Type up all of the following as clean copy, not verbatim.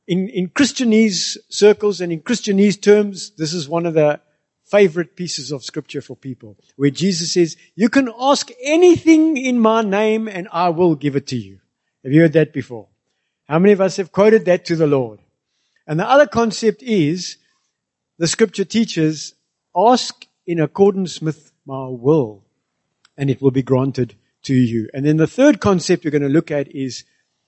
In Christianese circles and in Christianese terms, this is one of the favorite pieces of scripture for people, where Jesus says, you can ask anything in my name and I will give it to you. Have you heard that before? How many of us have quoted that to the Lord? And the other concept is, the scripture teaches, ask in accordance with my will, and it will be granted to you. And then the third concept we're going to look at is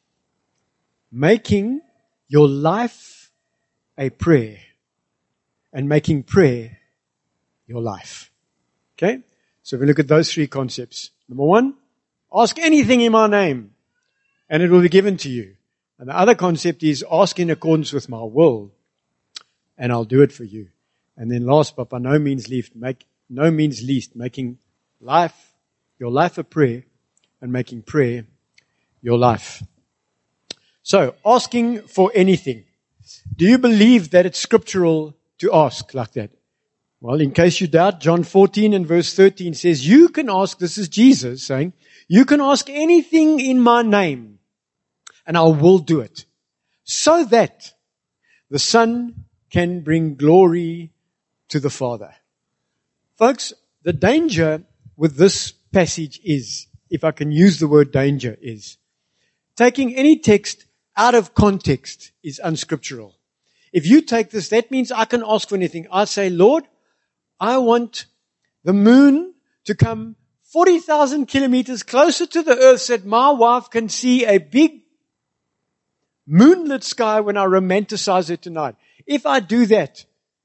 making your life a prayer, and making prayer your life. Okay? So we look at those three concepts. Number one, ask anything in my name, and it will be given to you. And the other concept is ask in accordance with my will, and I'll do it for you. And then last, but by no means least, making life, your life a prayer, and making prayer your life. So, asking for anything. Do you believe that it's scriptural to ask like that? Well, in case you doubt, John 14 and verse 13 says, you can ask, this is Jesus saying, you can ask anything in my name, and I will do it, so that the Son can bring glory to the Father. Folks, the danger with this passage is, if I can use the word danger, is taking any text out of context is unscriptural. If you take this, that means I can ask for anything. I say, Lord, I want the moon to come 40,000 kilometers closer to the earth so that my wife can see a big moonlit sky when I romanticize it tonight. If I do that,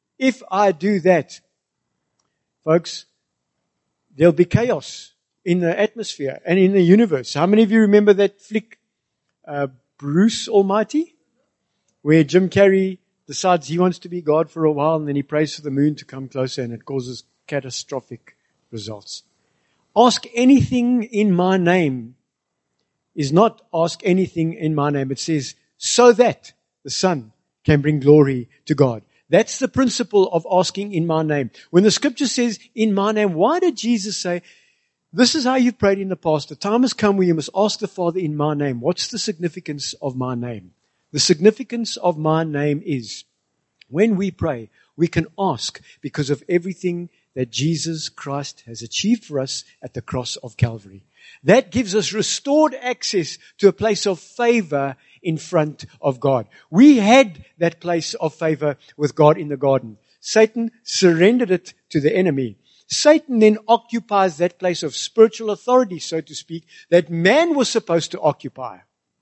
folks, there'll be chaos in the atmosphere and in the universe. How many of you remember that flick, Bruce Almighty, where Jim Carrey decides he wants to be God for a while and then he prays for the moon to come closer and it causes catastrophic results. Ask anything in my name is not ask anything in my name. It says, so that the Son can bring glory to God. That's the principle of asking in my name. When the scripture says in my name, why did Jesus say, this is how you've prayed in the past. The time has come where you must ask the Father in my name. What's the significance of my name? The significance of my name is when we pray, we can ask because of everything that Jesus Christ has achieved for us at the cross of Calvary. That gives us restored access to a place of favor in front of God. We had that place of favor with God in the garden. Satan surrendered it to the enemy. Satan then occupies that place of spiritual authority, so to speak, that man was supposed to occupy.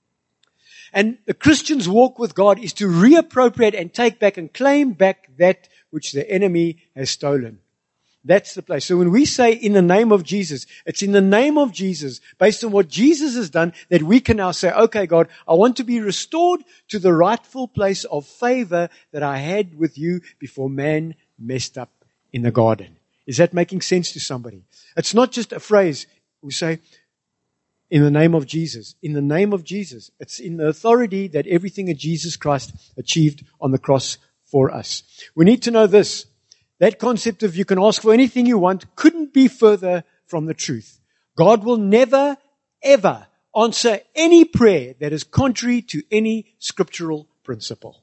And the Christian's walk with God is to reappropriate and take back and claim back that which the enemy has stolen. That's the place. So when we say in the name of Jesus, it's in the name of Jesus, based on what Jesus has done, that we can now say, okay, God, I want to be restored to the rightful place of favor that I had with you before man messed up in the garden. Is that making sense to somebody? It's not just a phrase. We say, in the name of Jesus. In the name of Jesus. It's in the authority that everything that Jesus Christ achieved on the cross for us. We need to know this. That concept of you can ask for anything you want couldn't be further from the truth. God will never, ever answer any prayer that is contrary to any scriptural principle.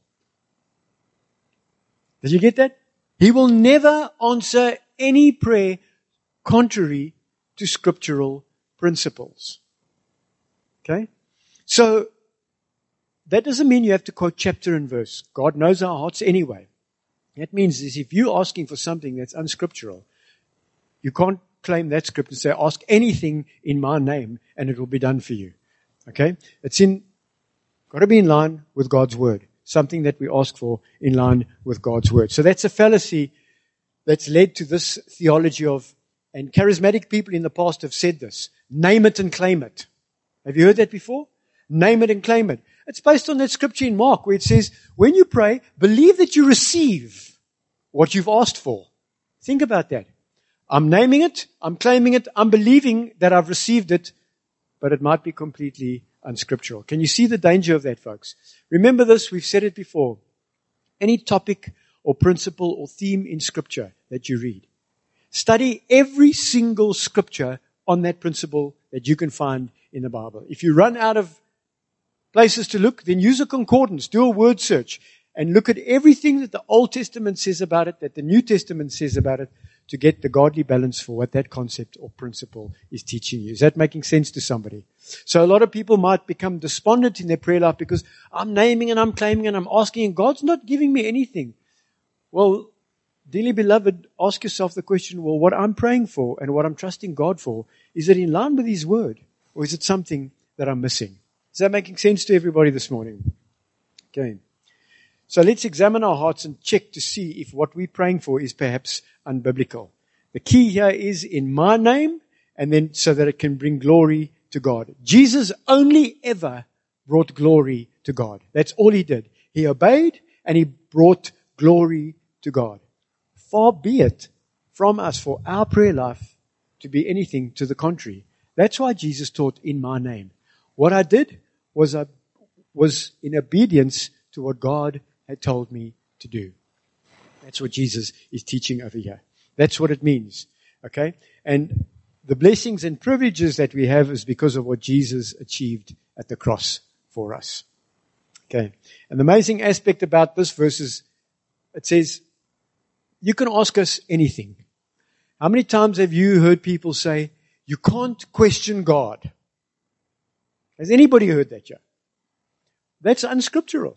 Did you get that? He will never answer any prayer contrary to scriptural principles. Okay? So, that doesn't mean you have to quote chapter and verse. God knows our hearts anyway. That means is if you're asking for something that's unscriptural, you can't claim that scripture and say, ask anything in my name and it will be done for you. Okay? Got to be in line with God's word. Something that we ask for in line with God's word. So that's a fallacy that's led to this theology of, and charismatic people in the past have said this, name it and claim it. Have you heard that before? Name it and claim it. It's based on that scripture in Mark where it says, when you pray, believe that you receive what you've asked for. Think about that. I'm naming it, I'm claiming it, I'm believing that I've received it, but it might be completely unscriptural. Can you see the danger of that, folks? Remember this, we've said it before. Any topic or principle or theme in scripture that you read, study every single scripture on that principle that you can find in the Bible. If you run out of places to look, then use a concordance, do a word search, and look at everything that the Old Testament says about it, that the New Testament says about it, to get the godly balance for what that concept or principle is teaching you. Is that making sense to somebody? So a lot of people might become despondent in their prayer life because I'm naming and I'm claiming and I'm asking and God's not giving me anything. Well, dearly beloved, ask yourself the question, well, what I'm praying for and what I'm trusting God for, is it in line with His Word? Or is it something that I'm missing? Is that making sense to everybody this morning? Okay. So let's examine our hearts and check to see if what we're praying for is perhaps unbiblical. The key here is in my name, and then so that it can bring glory to God. Jesus only ever brought glory to God. That's all He did. He obeyed and He brought glory to God. Far be it from us for our prayer life to be anything to the contrary. That's why Jesus taught in my name. What I did was in obedience to what God had told me to do. That's what Jesus is teaching over here. That's what it means. Okay? And the blessings and privileges that we have is because of what Jesus achieved at the cross for us. Okay. And the amazing aspect about this verse is it says, you can ask us anything. How many times have you heard people say, you can't question God? Has anybody heard that yet? That's unscriptural.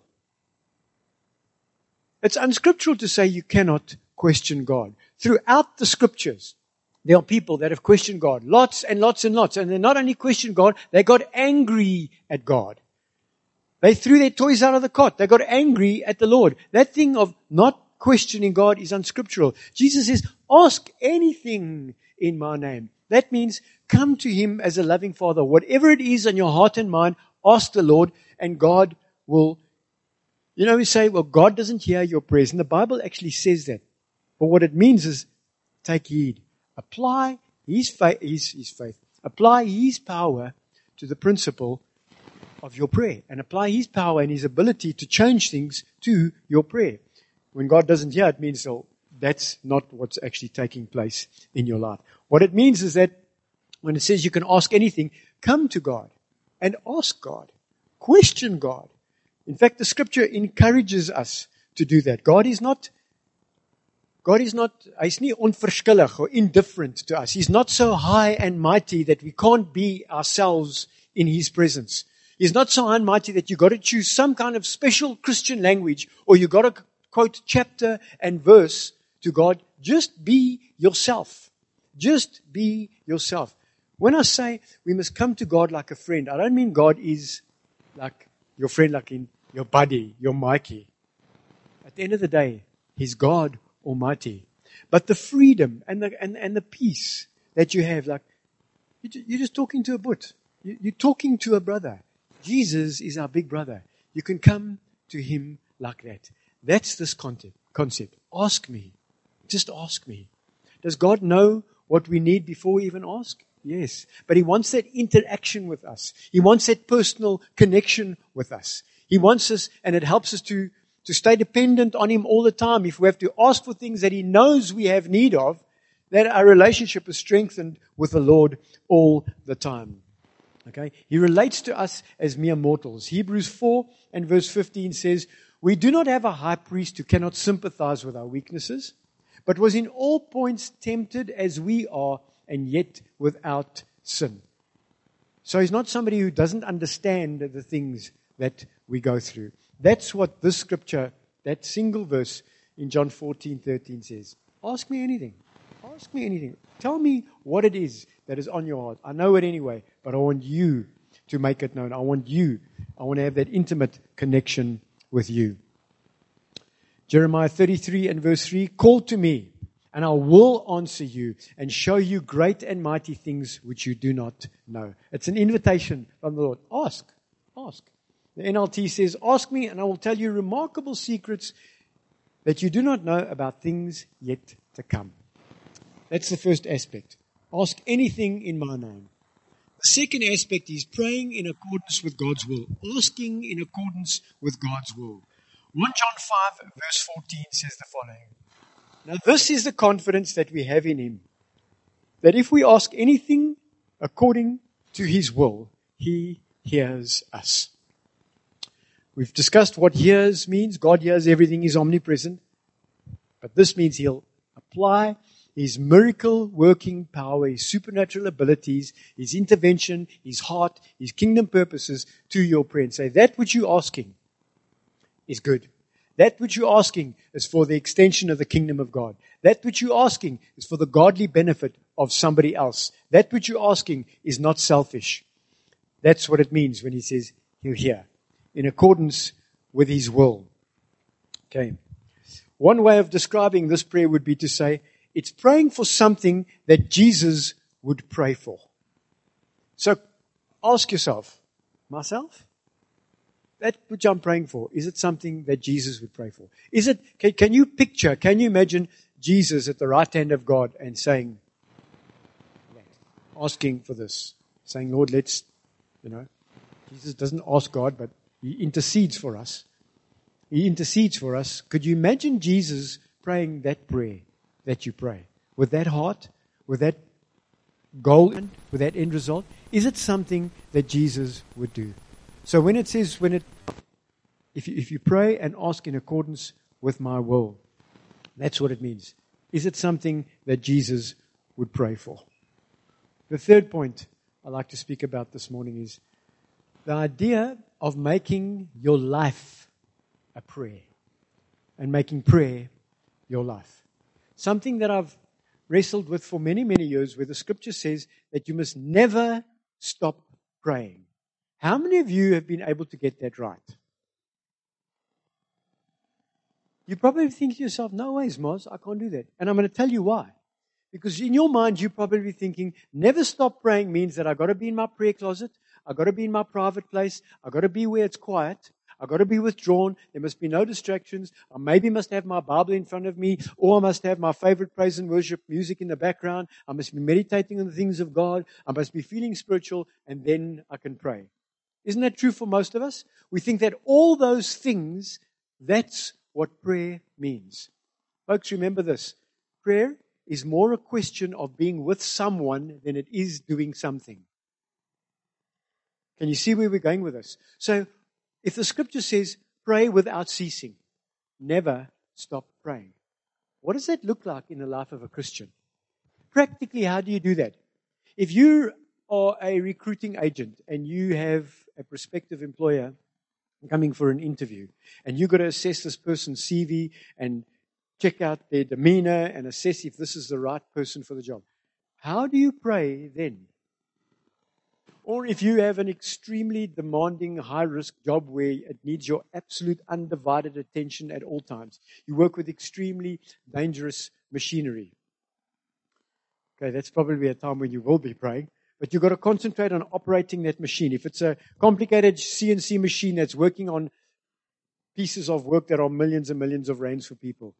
It's unscriptural to say you cannot question God. Throughout the scriptures, there are people that have questioned God. Lots and lots and lots. And they not only questioned God, they got angry at God. They threw their toys out of the cot. They got angry at the Lord. That thing of not questioning God is unscriptural. Jesus says, ask anything in my name. That means come to Him as a loving Father. Whatever it is in your heart and mind, ask the Lord and God will. You know, we say, well, God doesn't hear your prayers. And the Bible actually says that. But what it means is take heed. Apply His faith. Apply His power to the principle of your prayer. And apply His power and His ability to change things to your prayer. When God doesn't hear, it means, oh, that's not what's actually taking place in your life. What it means is that when it says you can ask anything, come to God and ask God. Question God. In fact, the scripture encourages us to do that. God is not hy's nie onverskillig or indifferent to us. He's not so high and mighty that we can't be ourselves in His presence. He's not so high and mighty that you've got to choose some kind of special Christian language or you've got to quote chapter and verse to God. Just be yourself. Just be yourself. When I say we must come to God like a friend, I don't mean God is like your friend, like in your buddy, your Mikey. At the end of the day, He's God Almighty. But the freedom and the peace that you have, like you're just talking to a butt. You're talking to a brother. Jesus is our big brother. You can come to Him like that. That's this concept. Ask me. Just ask me. Does God know what we need before we even ask? Yes. But He wants that interaction with us. He wants that personal connection with us. He wants us, and it helps us to stay dependent on Him all the time. If we have to ask for things that He knows we have need of, that our relationship is strengthened with the Lord all the time. Okay? He relates to us as mere mortals. Hebrews 4 and verse 15 says, we do not have a high priest who cannot sympathize with our weaknesses, but was in all points tempted as we are, and yet without sin. So He's not somebody who doesn't understand the things that we go through. That's what this scripture, that single verse in John 14:13 says. Ask me anything. Ask me anything. Tell me what it is that is on your heart. I know it anyway, but I want you to make it known. I want to have that intimate connection with you. Jeremiah 33 and verse 3, call to me, and I will answer you and show you great and mighty things which you do not know. It's an invitation from the Lord. Ask. Ask. The NLT says, ask me and I will tell you remarkable secrets that you do not know about things yet to come. That's the first aspect. Ask anything in my name. The second aspect is praying in accordance with God's will. Asking in accordance with God's will. 1 John 5 verse 14 says the following. Now this is the confidence that we have in Him, that if we ask anything according to His will, He hears us. We've discussed what hears means. God hears everything. He's omnipresent. But this means He'll apply His miracle working power, His supernatural abilities, His intervention, His heart, His kingdom purposes to your prayer and say, that which you're asking is good. That which you're asking is for the extension of the kingdom of God. That which you're asking is for the godly benefit of somebody else. That which you're asking is not selfish. That's what it means when He says He'll hear, in accordance with His will. Okay. One way of describing this prayer would be to say, it's praying for something that Jesus would pray for. So ask yourself, myself? That which I'm praying for, is it something that Jesus would pray for? Is it, can you imagine Jesus at the right hand of God and saying, asking for this, saying, Lord, Jesus doesn't ask God, but He intercedes for us. He intercedes for us. Could you imagine Jesus praying that prayer that you pray? With that heart, with that goal, with that end result? Is it something that Jesus would do? So when it says, if you pray and ask in accordance with my will, that's what it means. Is it something that Jesus would pray for? The third point I'd like to speak about this morning is the idea of making your life a prayer and making prayer your life. Something that I've wrestled with for many, many years, where the scripture says that you must never stop praying. How many of you have been able to get that right? You probably think to yourself, no ways, Moz, I can't do that. And I'm going to tell you why. Because in your mind, you're probably thinking, never stop praying means that I've got to be in my prayer closet, I've got to be in my private place, I've got to be where it's quiet, I've got to be withdrawn, there must be no distractions, I maybe must have my Bible in front of me, or I must have my favorite praise and worship music in the background, I must be meditating on the things of God, I must be feeling spiritual, and then I can pray. Isn't that true for most of us? We think that all those things, that's what prayer means. Folks, remember this. Prayer is more a question of being with someone than it is doing something. Can you see where we're going with this? So, if the scripture says, pray without ceasing, never stop praying, what does that look like in the life of a Christian? Practically, how do you do that? If you are a recruiting agent and you have a prospective employer coming for an interview, and you've got to assess this person's CV and check out their demeanor and assess if this is the right person for the job, how do you pray then? Or if you have an extremely demanding, high-risk job where it needs your absolute undivided attention at all times. You work with extremely dangerous machinery. Okay, that's probably a time when you will be praying. But you've got to concentrate on operating that machine. If it's a complicated CNC machine that's working on pieces of work that are millions and millions of rands for people,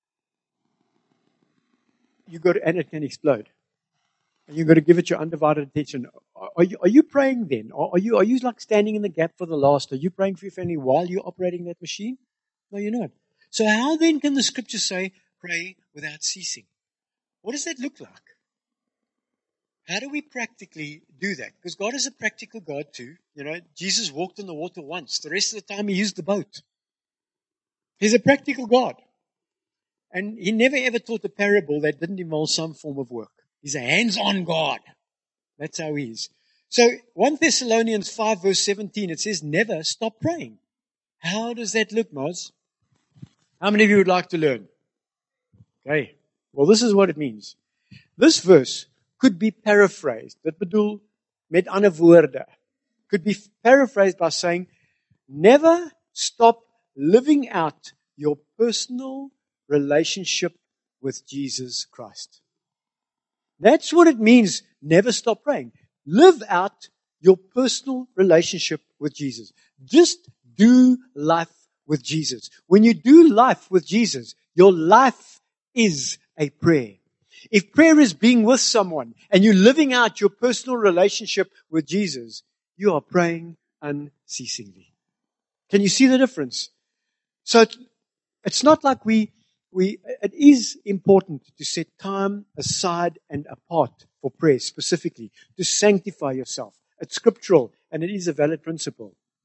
and it can explode. And you've got to give it your undivided attention. Are you praying then? Are you like standing in the gap for the last? Are you praying for your family while you're operating that machine? No, you're not. So how then can the scripture say, pray without ceasing? What does that look like? How do we practically do that? Because God is a practical God too. Jesus walked on the water once. The rest of the time He used the boat. He's a practical God. And He never ever taught a parable that didn't involve some form of work. He's a hands-on God. That's how He is. So 1 Thessalonians 5 verse 17, it says, never stop praying. How does that look, Moz? How many of you would like to learn? Okay. Well, this is what it means. This verse could be paraphrased. Dit bedoel met ander woorde. Could be paraphrased by saying, never stop living out your personal relationship with Jesus Christ. That's what it means, never stop praying. Live out your personal relationship with Jesus. Just do life with Jesus. When you do life with Jesus, your life is a prayer. If prayer is being with someone and you're living out your personal relationship with Jesus, you are praying unceasingly. Can you see the difference? So it's not like it is important to set time aside and apart for prayer specifically, to sanctify yourself. It's scriptural and it is a valid principle.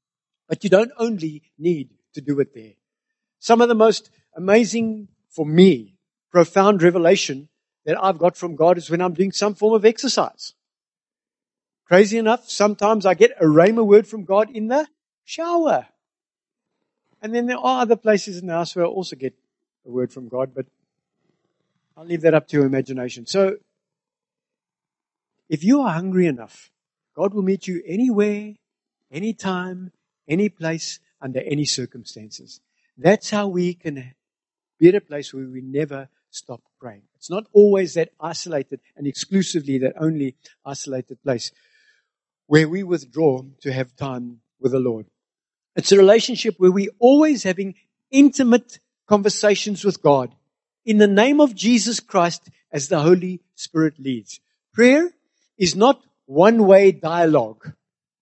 But you don't only need to do it there. Some of the most amazing, for me, profound revelation that I've got from God is when I'm doing some form of exercise. Crazy enough, sometimes I get a rhema word from God in the shower. And then there are other places in the house where I also get a word from God, but I'll leave that up to your imagination. So, if you are hungry enough, God will meet you anywhere, anytime, any place, under any circumstances. That's how we can be at a place where we never stop praying. It's not always that isolated and exclusively that only isolated place where we withdraw to have time with the Lord. It's a relationship where we're always having intimate conversations with God in the name of Jesus Christ as the Holy Spirit leads. Prayer is not one-way dialogue.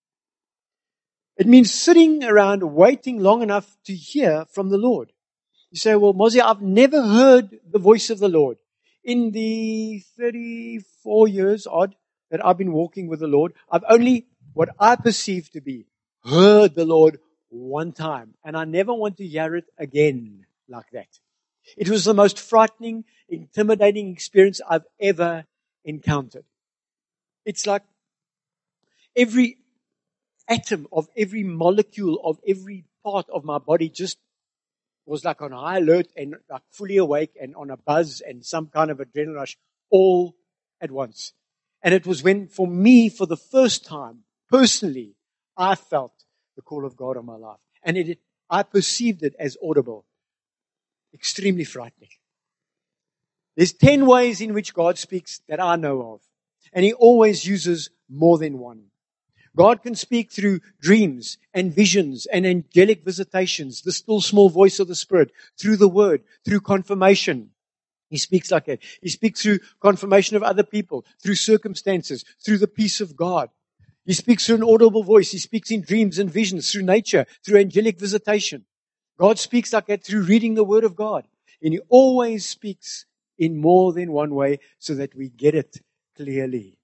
It means sitting around waiting long enough to hear from the Lord. You say, well, Mozzie, I've never heard the voice of the Lord. In the 34 years odd that I've been walking with the Lord, I've only, what I perceive to be, heard the Lord one time. And I never want to hear it again like that. It was the most frightening, intimidating experience I've ever encountered. It's like every atom of every molecule of every part of my body just was like on high alert and like fully awake and on a buzz and some kind of adrenaline rush all at once. And it was when, for me, for the first time, personally, I felt the call of God on my life. And I perceived it as audible. Extremely frightening. There's 10 ways in which God speaks that I know of. And He always uses more than one. God can speak through dreams and visions and angelic visitations, the still small voice of the Spirit, through the Word, through confirmation. He speaks like that. He speaks through confirmation of other people, through circumstances, through the peace of God. He speaks through an audible voice. He speaks in dreams and visions, through nature, through angelic visitation. God speaks like that through reading the Word of God. And He always speaks in more than one way so that we get it clearly.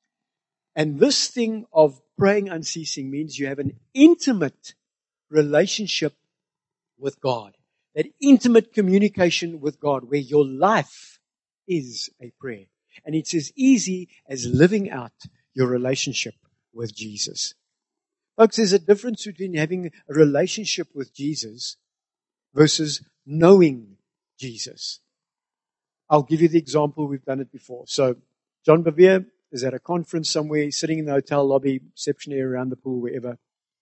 And this thing of praying unceasing means you have an intimate relationship with God. That intimate communication with God where your life is a prayer. And it's as easy as living out your relationship with Jesus. Folks, there's a difference between having a relationship with Jesus versus knowing Jesus. I'll give you the example. We've done it before. So, John Bevere is at a conference somewhere. He's sitting in the hotel lobby, reception area, around the pool, wherever.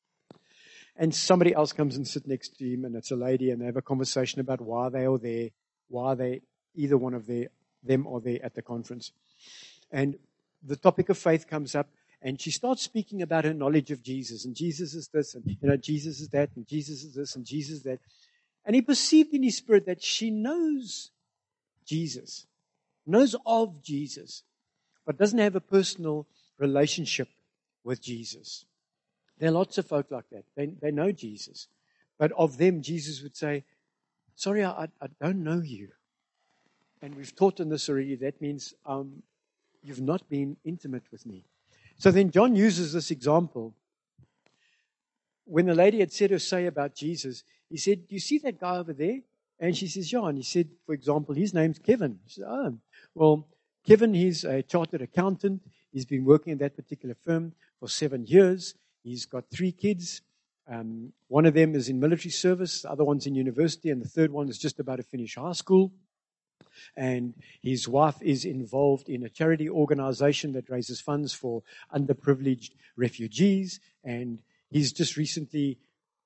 And somebody else comes and sits next to him, and it's a lady, and they have a conversation about why they are there, either one of them are there at the conference. And the topic of faith comes up, and she starts speaking about her knowledge of Jesus. And Jesus is this, and Jesus is that, and Jesus is this, and Jesus is that. And he perceived in his spirit that she knows Jesus, knows of Jesus, but doesn't have a personal relationship with Jesus. There are lots of folk like that. They know Jesus. But of them, Jesus would say, sorry, I don't know you. And we've taught on this already. That means you've not been intimate with me. So then John uses this example. When the lady had said her say about Jesus, he said, do you see that guy over there? And she says, yeah. And he said, for example, his name's Kevin. She said, oh, well, Kevin, he's a chartered accountant. He's been working in that particular firm for 7 years. He's got 3 kids. One of them is in military service. The other one's in university. And the third one is just about to finish high school. And his wife is involved in a charity organization that raises funds for underprivileged refugees. And he's just recently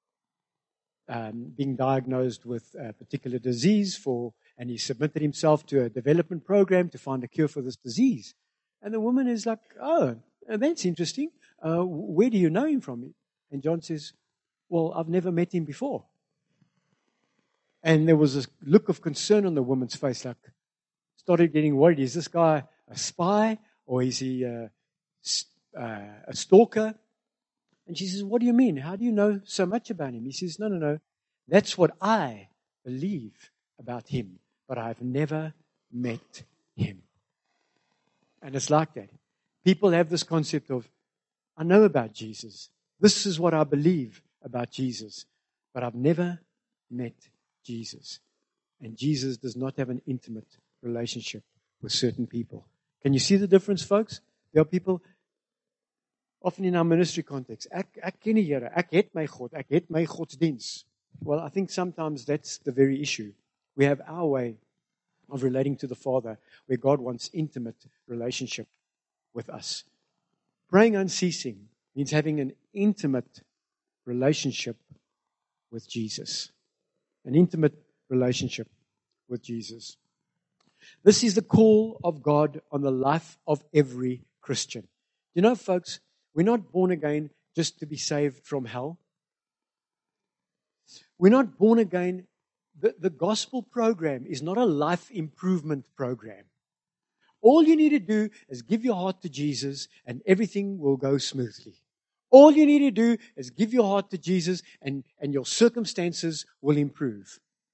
being diagnosed with a particular disease and he submitted himself to a development program to find a cure for this disease. And the woman is like, oh, that's interesting. Where do you know him from? And John says, well, I've never met him before. And there was a look of concern on the woman's face, like, started getting worried. Is this guy a spy or is he a stalker? And she says, what do you mean? How do you know so much about him? He says, no. That's what I believe about him, but I've never met him. And it's like that. People have this concept of, I know about Jesus. This is what I believe about Jesus, but I've never met Jesus. And Jesus does not have an intimate relationship with certain people. Can you see the difference, folks? There are people, often in our ministry context, ek ken die Here, ek het my God, ek het my godsdiens. Well, I think sometimes that's the very issue. We have our way of relating to the Father, where God wants intimate relationship with us. Praying unceasing means having an intimate relationship with Jesus. An intimate relationship with Jesus. This is the call of God on the life of every Christian. You know, folks, we're not born again just to be saved from hell. We're not born again. The gospel program is not a life improvement program. All you need to do is give your heart to Jesus and everything will go smoothly. All you need to do is give your heart to Jesus and your circumstances will improve.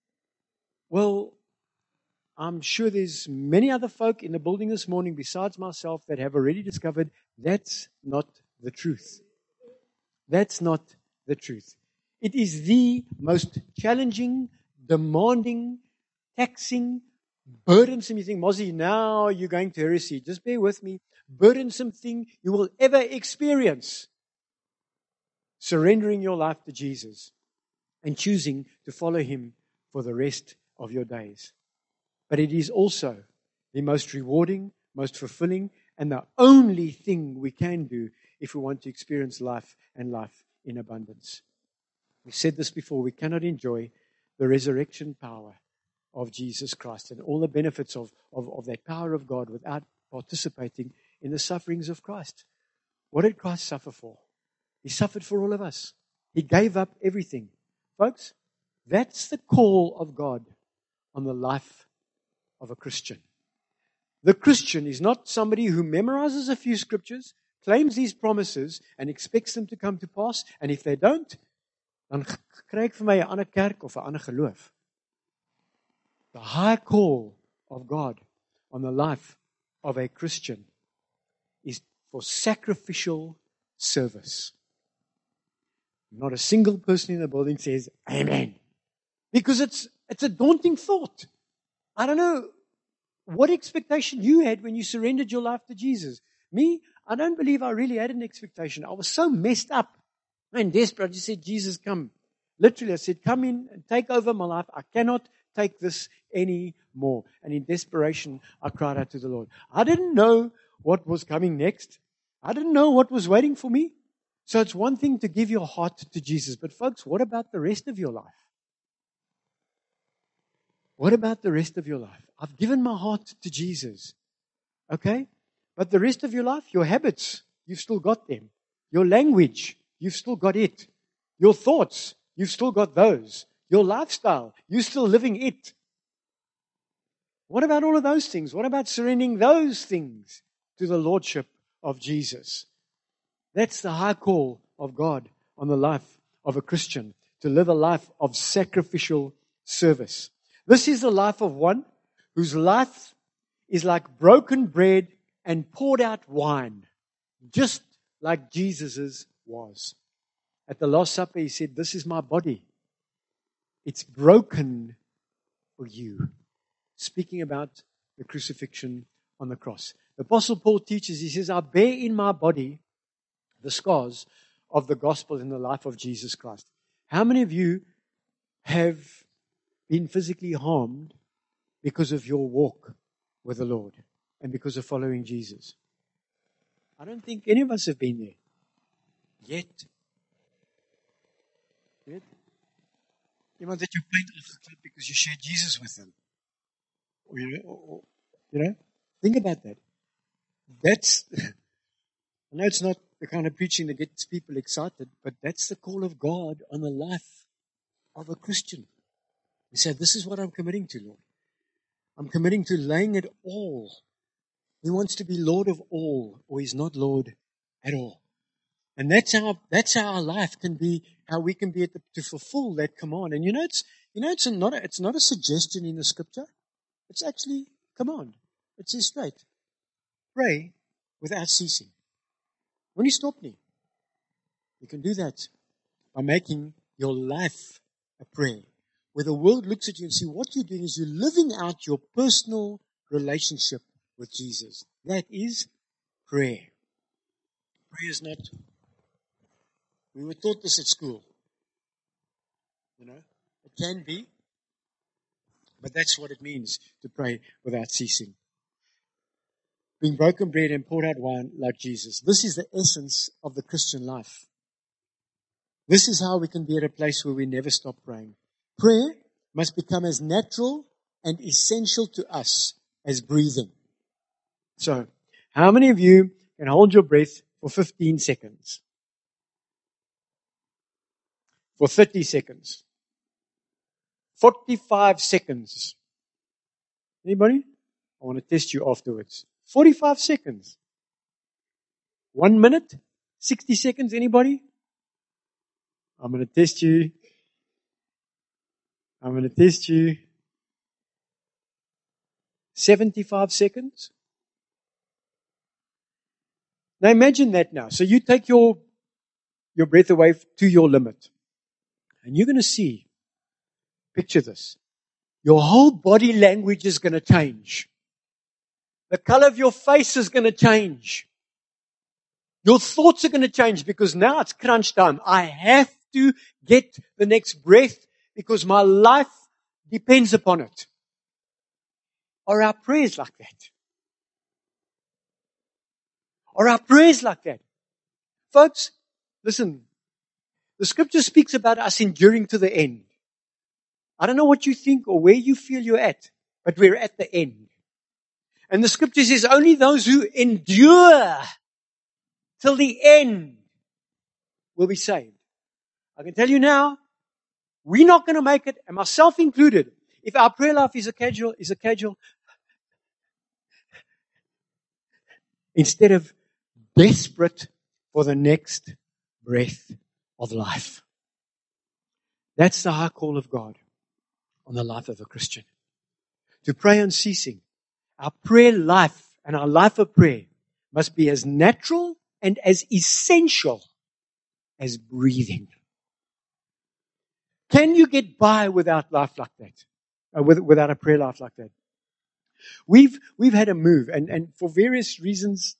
Well, I'm sure there's many other folk in the building this morning besides myself that have already discovered that's not the truth. That's not the truth. It is the most challenging, demanding, taxing, burdensome. You think, Mozzie, now you're going to heresy. Just bear with me. Burdensome thing you will ever experience. Surrendering your life to Jesus and choosing to follow Him for the rest of your days. But it is also the most rewarding, most fulfilling, and the only thing we can do if we want to experience life and life in abundance. We've said this before, we cannot enjoy the resurrection power of Jesus Christ and all the benefits of that power of God without participating in the sufferings of Christ. What did Christ suffer for? He suffered for all of us. He gave up everything. Folks, that's the call of God on the life of a Christian. The Christian is not somebody who memorizes a few scriptures, claims these promises, and expects them to come to pass. And if they don't, dan kry ek vir my 'n ander kerk of 'n ander geloof. The high call of God on the life of a Christian is for sacrificial service. Not a single person in the building says, Amen. Because it's a daunting thought. I don't know what expectation you had when you surrendered your life to Jesus. Me, I don't believe I really had an expectation. I was so messed up and desperate. I just said, Jesus, come. Literally, I said, come in and take over my life. I cannot take this anymore. And in desperation, I cried out to the Lord. I didn't know what was coming next. I didn't know what was waiting for me. So it's one thing to give your heart to Jesus. But folks, what about the rest of your life? What about the rest of your life? I've given my heart to Jesus. Okay? But the rest of your life, your habits, you've still got them. Your language, you've still got it. Your thoughts, you've still got those. Your lifestyle, you're still living it. What about all of those things? What about surrendering those things to the Lordship of Jesus? That's the high call of God on the life of a Christian, to live a life of sacrificial service. This is the life of one whose life is like broken bread and poured out wine, just like Jesus's was. At the Last Supper, He said, this is my body. It's broken for you. Speaking about the crucifixion on the cross. The Apostle Paul teaches, he says, I bear in my body the scars of the gospel in the life of Jesus Christ. How many of you have been physically harmed because of your walk with the Lord and because of following Jesus? I don't think any of us have been there yet. Iemand het jou pyn afgeklap because you shared Jesus with them. Think about that. I know it's not the kind of preaching that gets people excited, but that's the call of God on the life of a Christian. He said, this is what I'm committing to, Lord. I'm committing to laying it all. He wants to be Lord of all, or He's not Lord at all. And that's how our life can be, how we can be to fulfill that command. And it's not a suggestion in the scripture. It's actually a command. It says straight, pray without ceasing. When you stop me, you can do that by making your life a prayer. Where the world looks at you and see what you're doing is you're living out your personal relationship with Jesus. That is prayer. Prayer is not, we were taught this at school. It can be, but that's what it means to pray without ceasing. Being broken bread and poured out wine like Jesus. This is the essence of the Christian life. This is how we can be at a place where we never stop praying. Prayer must become as natural and essential to us as breathing. So, how many of you can hold your breath for 15 seconds? For 30 seconds? 45 seconds? Anybody? I want to test you afterwards. 45 seconds. 1 minute? 60 seconds? Anybody? I'm going to test you. 75 seconds? Now imagine that now. So you take your breath away to your limit. And you're going to see, picture this. Your whole body language is going to change. The color of your face is going to change. Your thoughts are going to change because now it's crunch time. I have to get the next breath because my life depends upon it. Are our prayers like that? Are our prayers like that? Folks, listen. The scripture speaks about us enduring to the end. I don't know what you think or where you feel you're at, but we're at the end. And the scripture says only those who endure till the end will be saved. I can tell you now, we're not going to make it, and myself included, if our prayer life is a casual, instead of desperate for the next breath of life. That's the high call of God on the life of a Christian. To pray unceasing. Our prayer life and our life of prayer must be as natural and as essential as breathing. Can you get by without life like that? Without a prayer life like that? We've had a move, and for various reasons,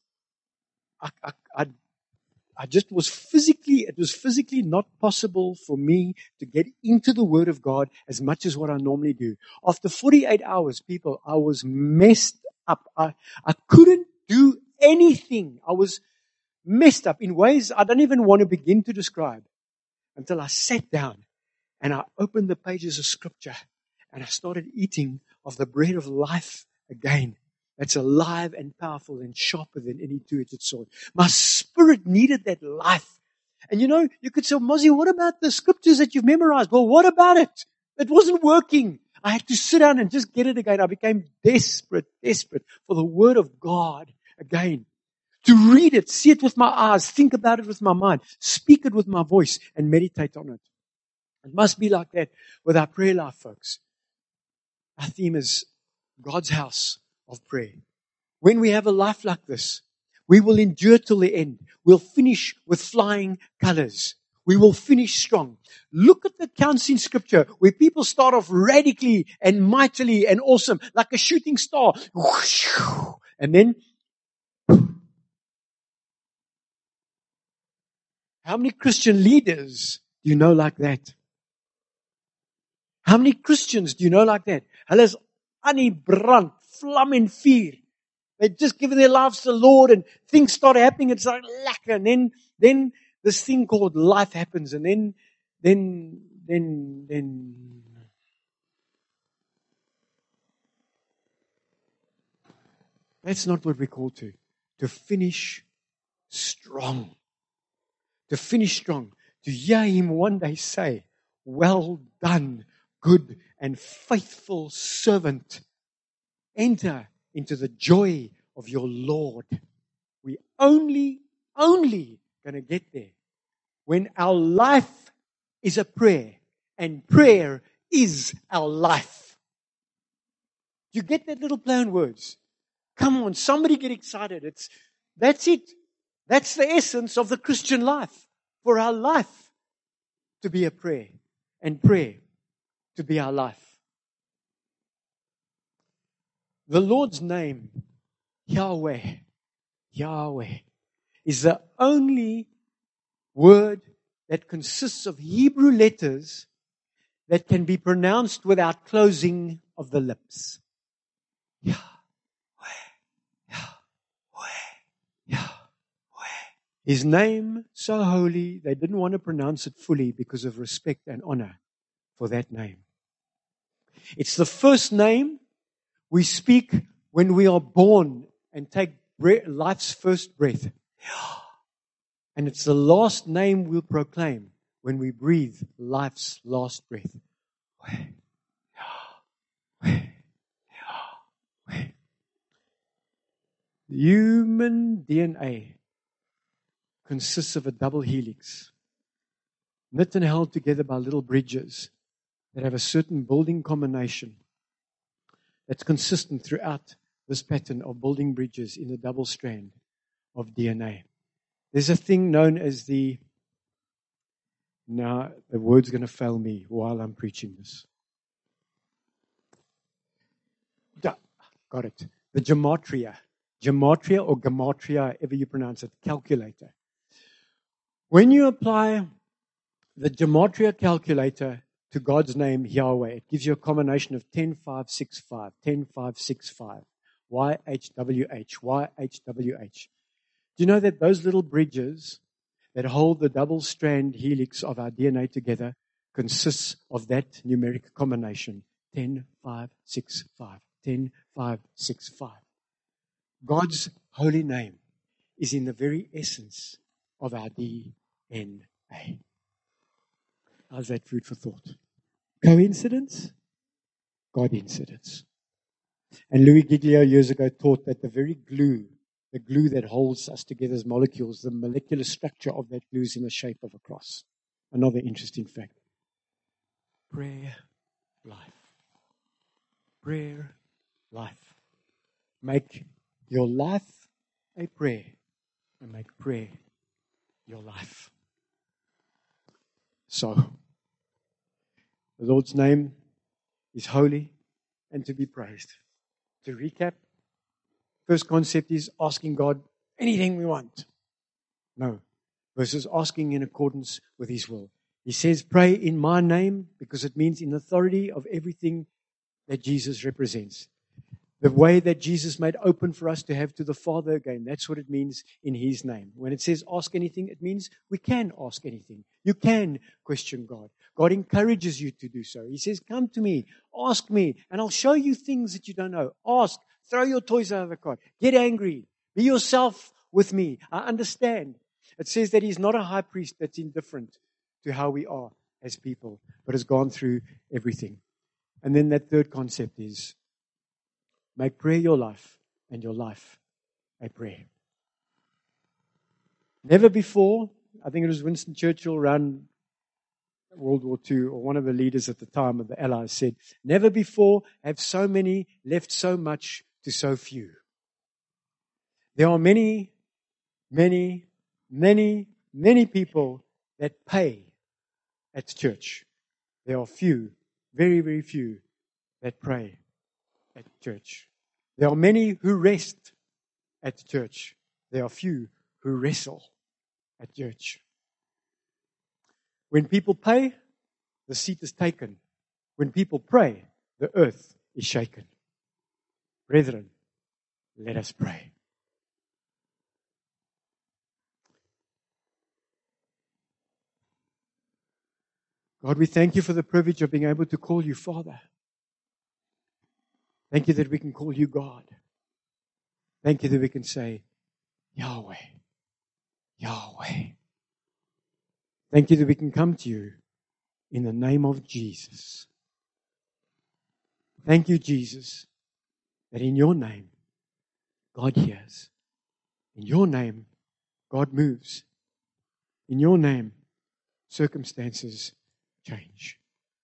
it was physically not possible for me to get into the Word of God as much as what I normally do. After 48 hours, people, I was messed up. I couldn't do anything. I was messed up in ways I don't even want to begin to describe until I sat down and I opened the pages of Scripture and I started eating of the bread of life again. That's alive and powerful and sharper than any two-edged sword. My spirit needed that life. And you could say, Mozzie, what about the scriptures that you've memorized? Well, what about it? It wasn't working. I had to sit down and just get it again. I became desperate for the Word of God again. To read it, see it with my eyes, think about it with my mind, speak it with my voice, and meditate on it. It must be like that with our prayer life, folks. Our theme is God's house of prayer. When we have a life like this, we will endure till the end. We'll finish with flying colors. We will finish strong. Look at the accounts in Scripture where people start off radically and mightily and awesome, like a shooting star. And then, how many Christian leaders do you know like that? How many Christians do you know like that? Hulle is aan die brand, vlam en vuur. They've just given their lives to the Lord and things start happening. It's like lekker. And then this thing called life happens. And then that's not what we're called to. To finish strong. To finish strong. To hear Him one day say, well done, good and faithful servant. Enter into the joy of your Lord. We only going to get there when our life is a prayer and prayer is our life. You get that little play on words? Come on, somebody get excited. That's it. That's the essence of the Christian life. For our life to be a prayer, and prayer to be our life. The Lord's name, Yahweh, Yahweh, is the only word that consists of Hebrew letters that can be pronounced without closing of the lips. Yahweh, Yahweh, Yahweh. His name, so holy, they didn't want to pronounce it fully because of respect and honor for that name. It's the first name we speak when we are born and take life's first breath. And it's the last name we'll proclaim when we breathe life's last breath. Human DNA consists of a double helix, knit and held together by little bridges that have a certain building combination that's consistent throughout this pattern of building bridges in a double strand of DNA. There's a thing known as now the word's going to fail me while I'm preaching this. Got it. The gematria or gematria, however you pronounce it, calculator. When you apply the gematria calculator to God's name, Yahweh, it gives you a combination of 10565, 10565, YHWH, YHWH. Do you know that those little bridges that hold the double strand helix of our DNA together consists of that numeric combination, 10565, 10565. God's holy name is in the very essence of our DNA. How's that food for thought? Coincidence? God incidence. And Louis Giglio years ago taught that the very glue, the glue that holds us together as molecules, the molecular structure of that glue is in the shape of a cross. Another interesting fact. Prayer, life. Prayer, life. Make your life a prayer, and make prayer your life. So, the Lord's name is holy and to be praised. To recap, first concept is asking God anything we want. No. Versus asking in accordance with His will. He says, pray in my name, because it means in authority of everything that Jesus represents. The way that Jesus made open for us to have to the Father again. That's what it means in His name. When it says ask anything, it means we can ask anything. You can question God. God encourages you to do so. He says, come to me, ask me, and I'll show you things that you don't know. Ask, throw your toys out of the cart, get angry, be yourself with me. I understand. It says that He's not a high priest that's indifferent to how we are as people, but has gone through everything. And then that third concept is, make prayer your life, and your life a prayer. Never before, I think it was Winston Churchill around World War II, or one of the leaders at the time of the Allies said, never before have so many left so much to so few. There are many, many, many, many people that pay at church. There are few, very, very few, that pray at church. There are many who rest at church. There are few who wrestle at church. When people pay, the seat is taken. When people pray, the earth is shaken. Brethren, let us pray. God, we thank you for the privilege of being able to call you Father. Thank you that we can call you God. Thank you that we can say, Yahweh, Yahweh. Thank you that we can come to you in the name of Jesus. Thank you, Jesus, that in your name, God hears. In your name, God moves. In your name, circumstances change.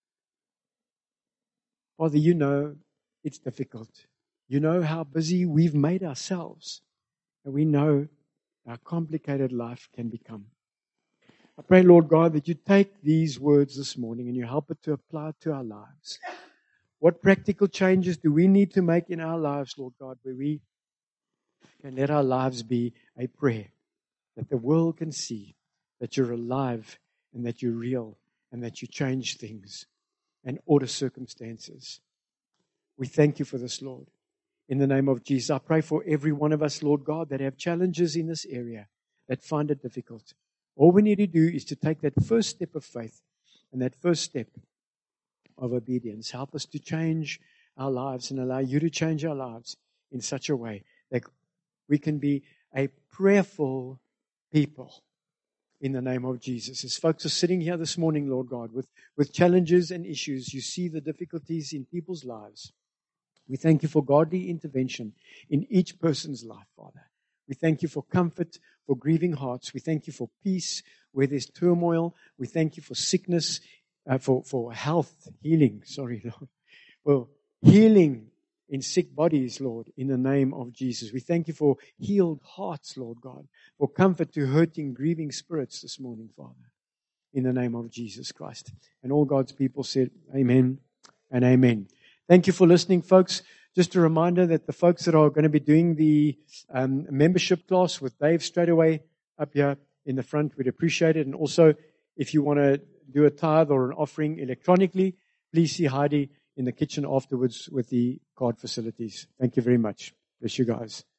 Father, you know it's difficult. You know how busy we've made ourselves. And we know how complicated life can become. I pray, Lord God, that you take these words this morning and you help it to apply to our lives. What practical changes do we need to make in our lives, Lord God, where we can let our lives be a prayer that the world can see that you're alive and that you're real and that you change things and order circumstances. We thank you for this, Lord. In the name of Jesus, I pray for every one of us, Lord God, that have challenges in this area, that find it difficult. All we need to do is to take that first step of faith and that first step of obedience. Help us to change our lives and allow you to change our lives in such a way that we can be a prayerful people in the name of Jesus. As folks are sitting here this morning, Lord God, with challenges and issues, you see the difficulties in people's lives. We thank you for godly intervention in each person's life, Father. We thank you for comfort, for grieving hearts. We thank you for peace where there's turmoil. We thank you for sickness, for health, healing, Lord. Well, healing in sick bodies, Lord, in the name of Jesus. We thank you for healed hearts, Lord God, for comfort to hurting, grieving spirits this morning, Father, in the name of Jesus Christ. And all God's people said, amen and amen. Thank you for listening, folks. Just a reminder that the folks that are going to be doing the membership class with Dave straight away up here in the front, we'd appreciate it. And also, if you want to do a tithe or an offering electronically, please see Heidi in the kitchen afterwards with the card facilities. Thank you very much. Bless you guys.